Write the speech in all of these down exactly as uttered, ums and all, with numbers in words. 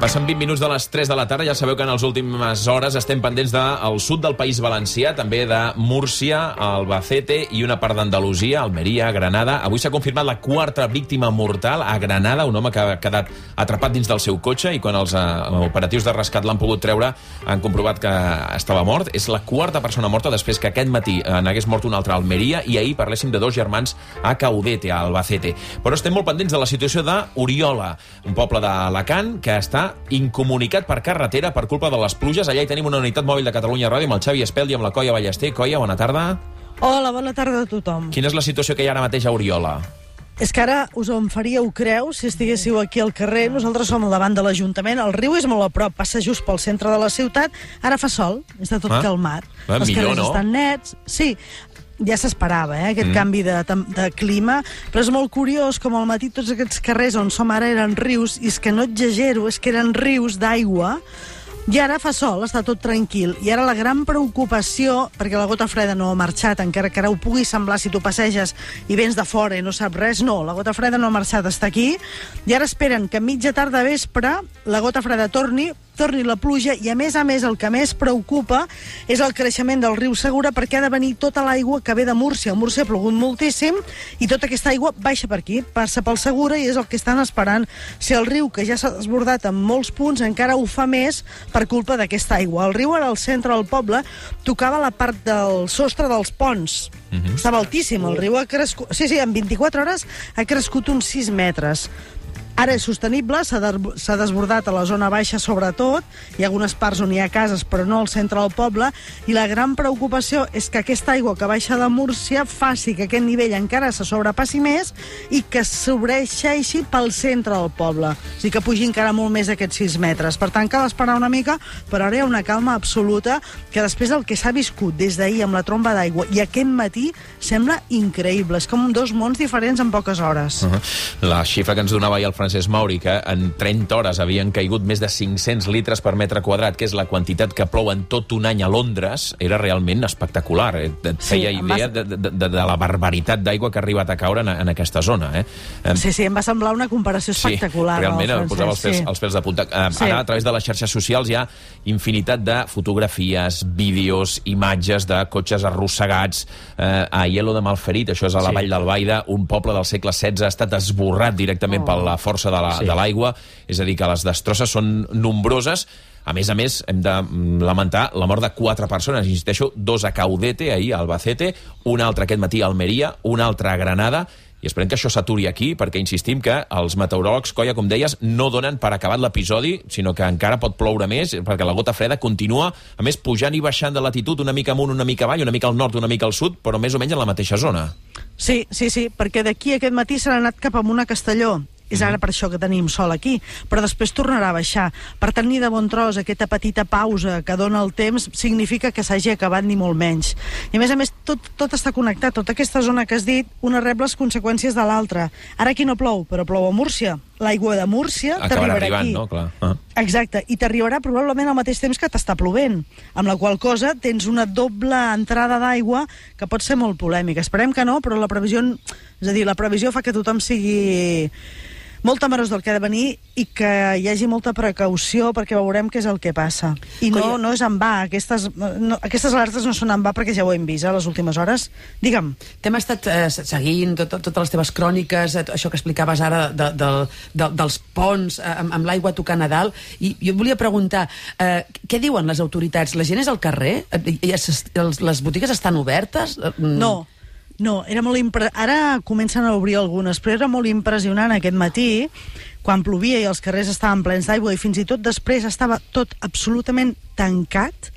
Passen vint minuts de les tres de la tarda. Ja sabeu que en les últimes hores estem pendents del sud del País Valencià, també de Múrcia, Albacete i una part d'Andalusia, Almeria, Granada. Avui s'ha confirmat la quarta víctima mortal a Granada, un home que ha quedat atrapat dins del seu cotxe i quan els uh, operatius de rescat l'han pogut treure han comprovat que estava mort. És la quarta persona morta després que aquest matí uh, n'hagués mort una altra a Almeria i ahir parléssim de dos germans a Caudete, a Albacete. Però estem molt pendents de la situació d'Oriola, un poble d'Alacant que està incomunicat per carretera per culpa de les pluges. Allà hi tenim una unitat mòbil de Catalunya Ràdio amb el Xavi Espel i amb la Coia Ballester. Coia, bona tarda. Hola, bona tarda a tothom. Quina és la situació que hi ha ara mateix a Oriola? És que ara us en faríeu creus si estiguéssiu aquí al carrer. Nosaltres som al davant de l'Ajuntament, el riu és molt a prop, passa just pel centre de la ciutat. Ara fa sol, és de tot ah. calmat. Ah, Els millor, carrers no? estan nets. Sí, ja s'esperava, eh, aquest mm. canvi de, de clima, però és molt curiós com al matí tots aquests carrers on som ara eren rius, i és que no exagero, és que eren rius d'aigua, i ara fa sol, està tot tranquil. I ara la gran preocupació, perquè la gota freda no ha marxat, encara que ara ho pugui semblar si tu passeges i vens de fora i no saps res, no, la gota freda no ha marxat, està aquí, i ara esperen que a mitja tarda vespre la gota freda torni, torni la pluja, i a més a més el que més preocupa és el creixement del riu Segura, perquè ha de venir tota l'aigua que ve de Múrcia. A Múrcia ha plogut moltíssim i tota aquesta aigua baixa per aquí, passa pel Segura, i és el que estan esperant. Si el riu, que ja s'ha desbordat en molts punts, encara ho fa més per culpa d'aquesta aigua. El riu ara al centre del poble tocava la part del sostre dels ponts. Uh-huh. Estava altíssim, el riu ha crescut... Sí, sí, en vint-i-quatre hores ha crescut uns sis metres. Ara és sostenible, s'ha de, s'ha desbordat a la zona baixa sobretot, hi ha algunes parts on hi ha cases però no al centre del poble, i la gran preocupació és que aquesta aigua que baixa de Múrcia faci que aquest nivell encara se sobrepassi més i que sobreixeixi pel centre del poble, o sigui que pugi encara molt més d'aquests sis metres. Per tant, cal esperar una mica, però ara hi ha una calma absoluta que després del que s'ha viscut des d'ahir amb la tromba d'aigua i aquest matí sembla increïble, és com dos mons diferents en poques hores. Uh-huh. La xifra que ens donava ahir el Francesc Mauri, que en trenta hores havien caigut més de cinc-cents litres per metre quadrat, que és la quantitat que plou en tot un any a Londres, era realment espectacular. Et feia sí, idea va... de, de, de, de la barbaritat d'aigua que ha arribat a caure en, en aquesta zona. Eh? Sí, sí, em va semblar una comparació espectacular. Sí, realment no, em posava els pèls, sí. els pèls de punta. Eh, sí. Ara, a través de les xarxes socials, hi ha infinitat de fotografies, vídeos, imatges de cotxes arrossegats. Eh, a Aielo de Malferit, això és a la sí. vall d'Albaida, un poble del segle setze ha estat esborrat directament oh. per la força de l'aigua, la, sí. és a dir, que les destrosses són nombroses. A més a més, hem de lamentar la mort de quatre persones, insisteixo, dos a Caudete, ahir a Albacete, un altre aquest matí a Almeria, un altre a Granada, i esperem que això s'aturi aquí, perquè insistim que els meteoròlegs, Coia, com deies, no donen per acabat l'episodi, sinó que encara pot ploure més, perquè la gota freda continua, a més, pujant i baixant de latitud, una mica amunt, una mica avall, una mica al nord, una mica al sud, però més o menys en la mateixa zona. Sí, sí, sí, perquè d'aquí aquest matí s'ha anat cap amunt a Castelló. És ara per això que tenim sol aquí, però després tornarà a baixar. Per tenir de bon tros aquesta petita pausa que dona el temps significa que s'hagi acabat ni molt menys. I a més a més, tot, tot està connectat, tota aquesta zona que has dit, una rep les conseqüències de l'altra. Ara aquí no plou, però plou a Múrcia. L'aigua de Múrcia t'arribarà aquí. No? Clar. Ah. Exacte, i t'arribarà probablement al mateix temps que t'està plovent, amb la qual cosa tens una doble entrada d'aigua que pot ser molt polèmica. Esperem que no, però la previsió, és a dir, la previsió fa que tothom sigui molt temerós del que ha de venir i que hi hagi molta precaució perquè veurem què és el que passa. I no, no és en va, aquestes, no, aquestes alertes no són en va perquè ja ho hem vist a les últimes hores. Digue'm. T'hem estat eh, seguint tot, totes les teves cròniques, eh, això que explicaves ara de, de, de, dels ponts eh, amb, amb l'aigua tocant a dalt, i jo et volia preguntar, eh, què diuen les autoritats? La gent és al carrer? Eh, les botigues estan obertes? No. No, era molt impre... ara comencen a obrir algunes, però era molt impressionant aquest matí, quan plovia i els carrers estaven plens d'aigua i fins i tot després estava tot absolutament tancat,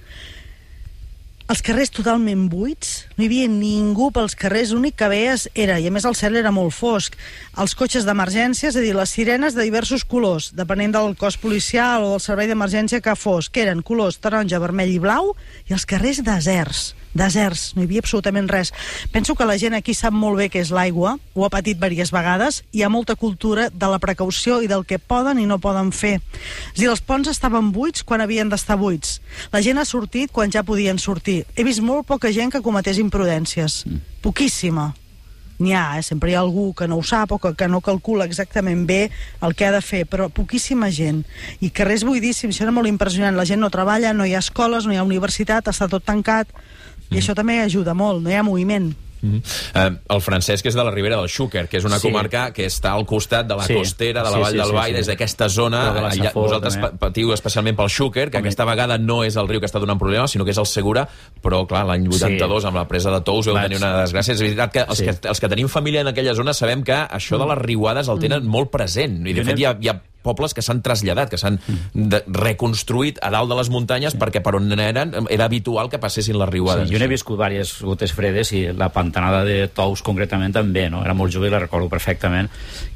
els carrers totalment buits, no hi havia ningú pels carrers, l'únic que veies era, i a més el cel era molt fosc, els cotxes d'emergència, és a dir, les sirenes de diversos colors, depenent del cos policial o del servei d'emergència que fos, que eren colors taronja, vermell i blau, i els carrers deserts. deserts, no hi havia absolutament res. Penso que la gent aquí sap molt bé què és l'aigua, ho ha patit diverses vegades, hi ha molta cultura de la precaució i del que poden i no poden fer. És a dir, els ponts estaven buits quan havien d'estar buits. La gent ha sortit quan ja podien sortir. He vist molt poca gent que cometés imprudències. Mm. Poquíssima. n'hi ha, eh? Sempre hi ha algú que no ho sap o que, que no calcula exactament bé el que ha de fer, però poquíssima gent. I carrers buidíssims, això era molt impressionant. La gent no treballa, no hi ha escoles, no hi ha universitat, està tot tancat, i mm. això també ajuda molt, no hi ha moviment. Mm-hmm. uh, el Francesc és de la Ribera del Xúquer, que és una sí. comarca que està al costat de la sí. costera de la sí, Vall sí, del Bai, sí, sí. des d'aquesta zona de allà, vosaltres també. Patiu especialment pel Xúquer, que també. Aquesta vegada no és el riu que està donant problemes, sinó que és el Segura, però clar, l'any vuitanta-dos sí. amb la presa de Tous vau tenir una desgràcia. És veritat que els, sí. que els que tenim família en aquella zona sabem que això de les riuades el tenen mm. molt present, i de fet hi ha, hi ha pobles que s'han traslladat, que s'han reconstruït a dalt de les muntanyes sí. perquè per on eren era habitual que passessin les riuades. Sí, jo n'he viscut diverses gotes fredes i la pantanada de Tous concretament també, no? Era molt jove i la recordo perfectament.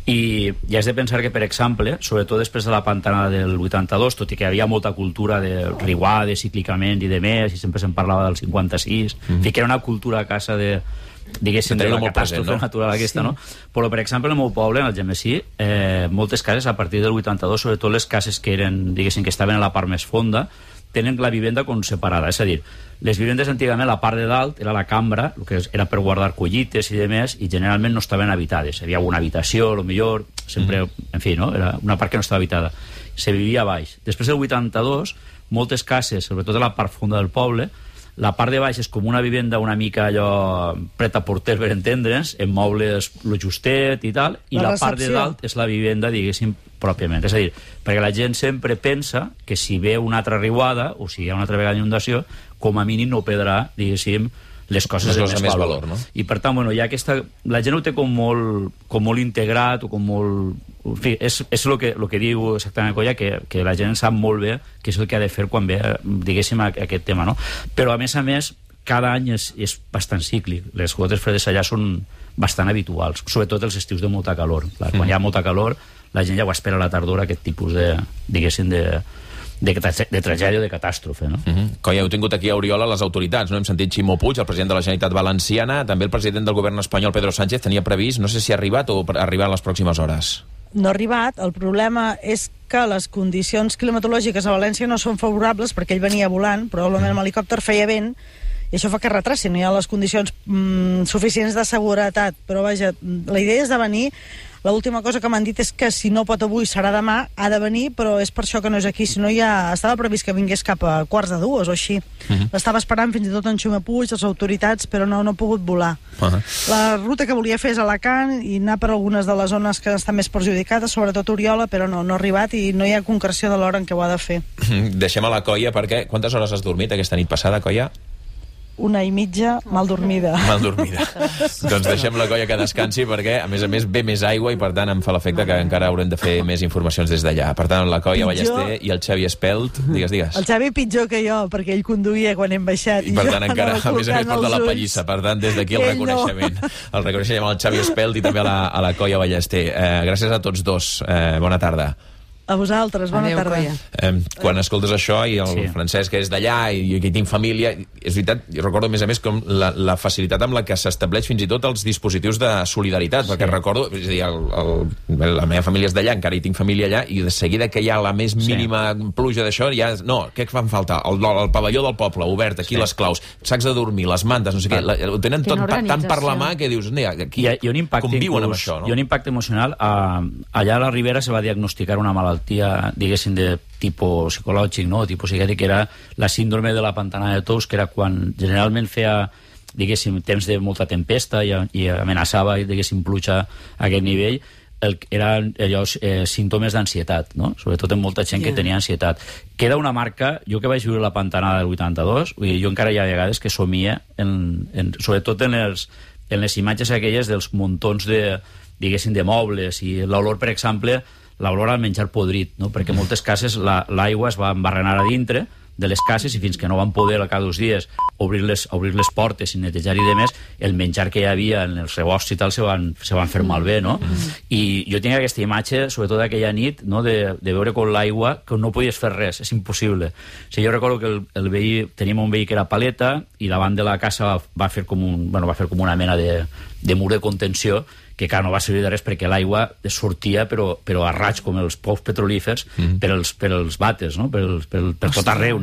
I ja has de pensar que, per exemple, sobretot després de la pantanada del vuitanta-dos, tot i que hi havia molta cultura de riuades, ciclicament i de més, i sempre se'n parlava del cinquanta-sis, mm-hmm. que era una cultura a casa de diguéssim, de la catàstrofe present, no? natural aquesta, sí. no? Però, per exemple, en el meu poble, en el Gemesí, eh, moltes cases, a partir del vuitanta-dos, sobretot les cases que eren, diguéssim, que estaven a la part més fonda, tenen la vivenda com separada. És a dir, les vivendes antigament, la part de dalt era la cambra, el que era per guardar collites i demés, i generalment no estaven habitades. Hi havia una habitació, a lo millor, sempre, mm. en fi, no? Era una part que no estava habitada. Se vivia a baix. Després del vuitanta-dos, moltes cases, sobretot a la part fonda del poble, la part de baix és com una vivenda una mica allò pret-a-porter, per entendre'ns, amb mobles lo justet i tal, i la, la part de dalt és la vivenda, diguéssim, pròpiament. És a dir, perquè la gent sempre pensa que si ve una altra riuada, o si hi ha una altra vegada inundació, com a mínim no perdrà, diguéssim, les coses de més, més valor. valor no? I per tant, bueno, hi ha aquesta... La gent ho té com molt, com molt integrat, o com molt... En fi, és, és el, que, el que diu exactament Colla, que, que la gent sap molt bé què és el que ha de fer quan ve, diguéssim, a, a aquest tema, no? Però, a més a més, cada any és, és bastant cíclic. Les gotes fredes allà són bastant habituals, sobretot els estius de molta calor. Clar, quan mm. hi ha molta calor, la gent ja ho espera a la tardor, aquest tipus de, diguéssim, de... De, de tragèdia o de catàstrofe, no? Uh-huh. Coi, heu tingut aquí a Oriola les autoritats, no? Hem sentit Ximo Puig, el president de la Generalitat Valenciana, també el president del govern espanyol, Pedro Sánchez, tenia previst, no sé si ha arribat o arribarà en les pròximes hores. No ha arribat, el problema és que les condicions climatològiques a València no són favorables, perquè ell venia volant, probablement amb helicòpter feia vent, i això fa que retracin, no hi ha les condicions mm, suficients de seguretat, però vaja, la idea és de venir. L'última cosa que m'han dit és que si no pot avui serà demà, ha de venir, però és per això que no és aquí, si no ja estava previst que vingués cap a quarts de dues o així. Uh-huh. L'estava esperant fins i tot en Ximo Puig, les autoritats, però no, no ha pogut volar. Uh-huh. La ruta que volia fer és Alacant i anar per algunes de les zones que estan més perjudicades, sobretot Oriola, però no, no ha arribat i no hi ha concreció de l'hora en què ho ha de fer. Deixem a la Colla, perquè quantes hores has dormit aquesta nit passada, Colla? Una i mitja mal dormida. Mal dormida. Doncs deixem la Colla que descansi perquè, a més a més, ve més aigua i, per tant, em fa l'efecte que encara haurem de fer més informacions des d'allà. Per tant, la Colla Ballester i el Xavi Espelt, digues, digues. El Xavi pitjor que jo, perquè ell conduïa quan hem baixat. I, per tant, encara, a més a més, porta la pallissa. Per tant, des d'aquí el reconeixement. No. El reconeixement al Xavi Espelt i també a la, a la Colla Ballester. Eh, gràcies a tots dos. Eh, bona tarda. A vosaltres, bona Adeu, tarda. Eh, quan escoltes això, i el sí. Francesc, que és d'allà, i que hi tinc família, és veritat, jo recordo, a més a més, com la, la facilitat amb la que s'estableix fins i tot els dispositius de solidaritat, sí. perquè recordo, és a dir, el, el, la meva família és d'allà, encara hi tinc família allà, i de seguida que hi ha la més mínima sí. pluja d'això, ja, no, què fan falta? El, el pavelló del poble, obert, aquí sí. les claus, sacs de dormir, les mantes, no sé què, la, ho tenen tot tant per la mà que dius, aquí conviuen amb això, no? Hi ha un impacte emocional. Uh, allà a la Ribera se va diagnosticar una malaltia diguéssim, de tipus psicològic, no? Tipus psiquiàtric, que era la síndrome de la pantanada de Tous, que era quan generalment feia, diguéssim, temps de molta tempesta i, i amenaçava, diguéssim, pluja a aquest nivell, el, eren allò, eh, símptomes d'ansietat, no? Sobretot en molta gent yeah. que tenia ansietat. Queda una marca, jo que vaig viure la pantanada del vuitanta-dos, vull dir, jo encara hi ha vegades que somia, en, en, sobretot en, els, en les imatges aquelles dels muntons de, diguéssim, de mobles, i l'olor, per exemple, l'olor al menjar podrit, no? Perquè moltes cases l'aigua la, es va embarrenar a dintre de les cases i fins que no van poder a cada dos dies obrir les, obrir les portes i netejar i demés, el menjar que hi havia en els rebosts i tal se van, se van fer malbé, no? Mm. I jo tinc aquesta imatge, sobretot aquella nit, no? de, de veure com l'aigua, que no podies fer res, és impossible. O sigui, jo recordo que el, el veí, teníem un veí que era paleta i davant de la casa va, va, fer, com un, bueno, va fer com una mena de, de mur de contenció, que clar, no va servir de res perquè l'aigua sortia però, però a raig com els pous petrolífers mm. per, els, per els vàters, no? per, els, per, per tot arreu, no?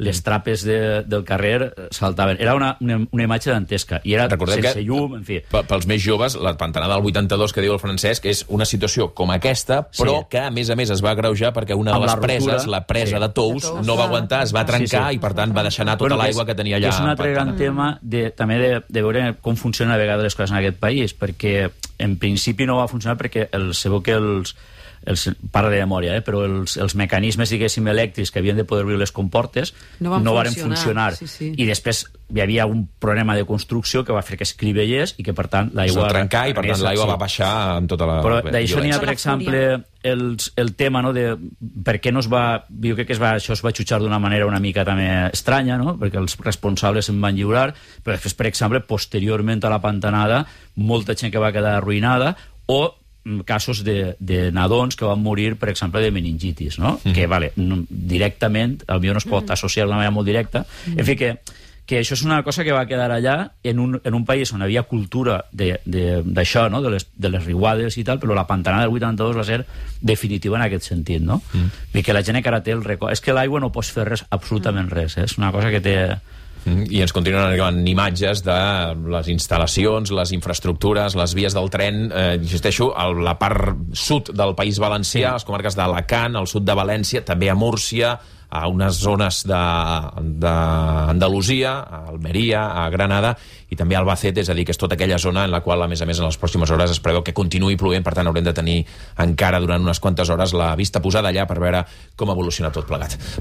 les trapes de, del carrer saltaven. Era una, una, una imatge dantesca, i era Recordem sense que, llum, en fi. Pels més joves, la pantanada del vuitanta-dos que diu el Francesc és una situació com aquesta, però sí. que, a més a més, es va agreujar perquè una de les preses, la presa sí. de Tous, de Tous, no va aguantar, es va trencar sí, sí. i, per tant, va deixar anar tota bueno, l'aigua que tenia allà. És un altre gran tema de, també de, de veure com funcionen a vegades les coses en aquest país, perquè en principi no va funcionar perquè el, sabeu que els els, parla de memòria, eh? però els, els mecanismes, diguéssim, elèctrics que havien de poder obrir les comportes no van no funcionar, funcionar. Sí, sí. I després hi havia un problema de construcció que va fer que es crivellés i que, per tant, l'aigua... Es va trencar i, per tant, l'aigua va baixar amb tota la... Però d'això n'hi ha, per exemple, els, el tema, no?, de per què no es va... Jo crec que es va, això es va jutjar d'una manera una mica també estranya, no?, perquè els responsables se'n van lliurar, però després, per exemple, posteriorment a la pantanada, molta gent que va quedar arruïnada, o casos de, de nadons que van morir, per exemple, de meningitis, no? Mm. Que, vale, no, directament, potser no es pot associar d'una manera molt directa. Mm. En fi, que, que això és una cosa que va quedar allà en un, en un país on hi havia cultura d'això, no? De les, de les riuades i tal, però la pantanada del vuitanta-dos va ser definitiva en aquest sentit, no? Mm. I que la gent encara té el record... És que l'aigua no pots fer res, absolutament res, eh? És una cosa que té... I ens continuen arribant imatges de les instal·lacions, les infraestructures, les vies del tren, eh, insisteixo, a la part sud del País Valencià, les comarques d'Alacant, al sud de València, també a Múrcia, a unes zones d'Andalusia, a Almeria, a Granada, i també a Albacete, és a dir, que és tota aquella zona en la qual, a més a més, en les pròximes hores es preveu que continuï plovent, per tant haurem de tenir encara durant unes quantes hores la vista posada allà per veure com evoluciona tot plegat.